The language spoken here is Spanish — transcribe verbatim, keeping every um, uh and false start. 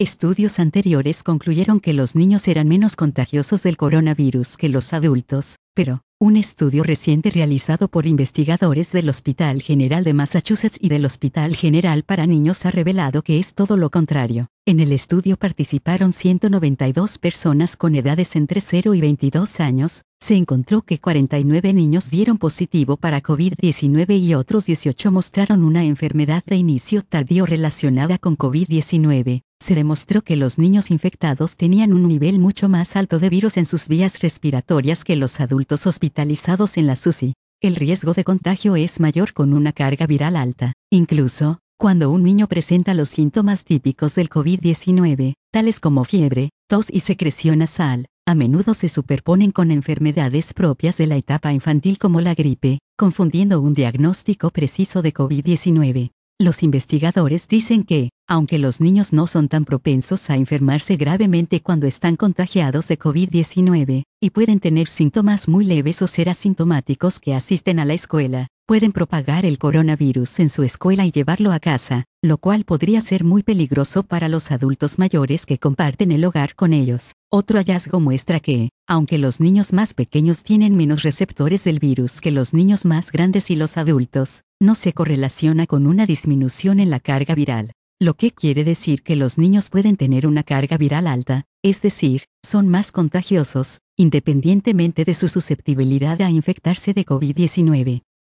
Estudios anteriores concluyeron que los niños eran menos contagiosos del coronavirus que los adultos, pero, un estudio reciente realizado por investigadores del Hospital General de Massachusetts y del Hospital General para Niños ha revelado que es todo lo contrario. En el estudio participaron ciento noventa y dos personas con edades entre cero y veintidós años. Se encontró que cuarenta y nueve niños dieron positivo para COVID diecinueve y otros dieciocho mostraron una enfermedad de inicio tardío relacionada con COVID diecinueve. Se demostró que los niños infectados tenían un nivel mucho más alto de virus en sus vías respiratorias que los adultos hospitalizados en la U C I. El riesgo de contagio es mayor con una carga viral alta. Incluso, cuando un niño presenta los síntomas típicos del COVID diecinueve, tales como fiebre, tos y secreción nasal, a menudo se superponen con enfermedades propias de la etapa infantil como la gripe, confundiendo un diagnóstico preciso de COVID diecinueve. Los investigadores dicen que, aunque los niños no son tan propensos a enfermarse gravemente cuando están contagiados de COVID diecinueve, y pueden tener síntomas muy leves o ser asintomáticos que asisten a la escuela, pueden propagar el coronavirus en su escuela y llevarlo a casa, lo cual podría ser muy peligroso para los adultos mayores que comparten el hogar con ellos. Otro hallazgo muestra que, aunque los niños más pequeños tienen menos receptores del virus que los niños más grandes y los adultos, no se correlaciona con una disminución en la carga viral. Lo que quiere decir que los niños pueden tener una carga viral alta, es decir, son más contagiosos, independientemente de su susceptibilidad a infectarse de COVID diecinueve.